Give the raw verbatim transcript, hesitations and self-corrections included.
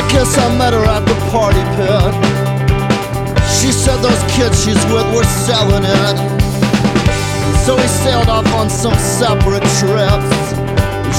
Guess I met her at the party pit. She said those kids she's with were selling it. So we sailed off on some separate trips.